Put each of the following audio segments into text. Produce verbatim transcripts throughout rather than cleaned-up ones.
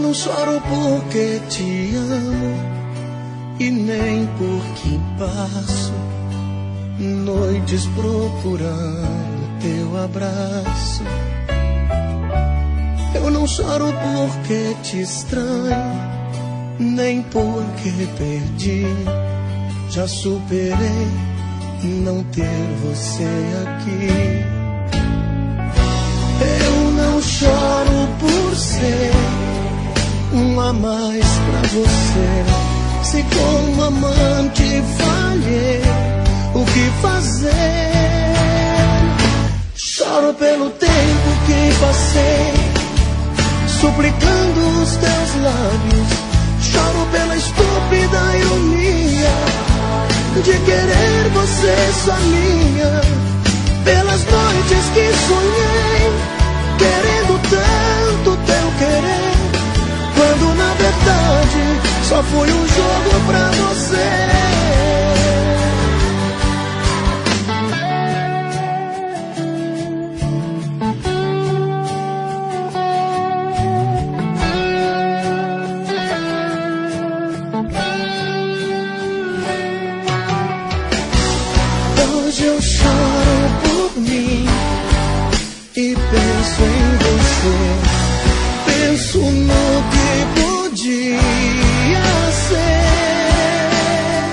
não choro porque te amo e nem porque passo noites procurando teu abraço. Eu não choro porque te estranho, nem porque perdi. Já superei não ter você aqui. Eu não choro por ser um a mais pra você. Se como amante falhei, o que fazer? Choro pelo tempo que passei suplicando os teus lábios. Choro pela estúpida ironia de querer você só minha. Pelas noites que sonhei querendo tanto teu querer, quando na verdade só foi um jogo pra você. Hoje eu choro por mim e penso em você. Penso no que podia ser.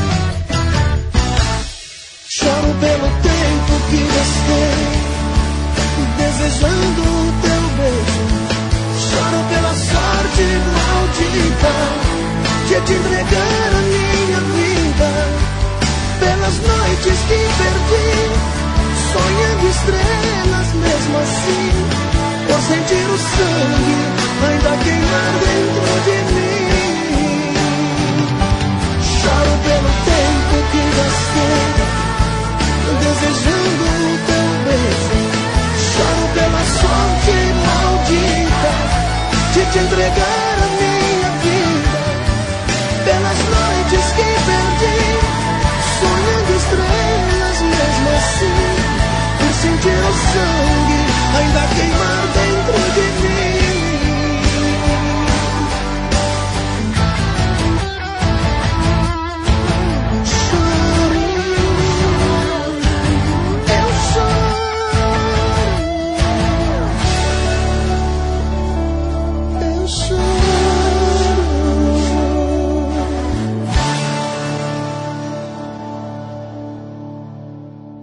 Choro pelo tempo que gastei desejando o teu beijo. Choro pela sorte maldita de te entregar a minha vida. Pelas noites que perdi sonhando estrelas mesmo assim, por sentir o sangue ainda queimar dentro de mim. Choro pelo tempo que gastei desejando o teu beijo. Choro pela sorte maldita de te entregar a minha vida. Pelas noites que perdi sonhando estrelas mesmo assim, por sentir o sangue ainda queimar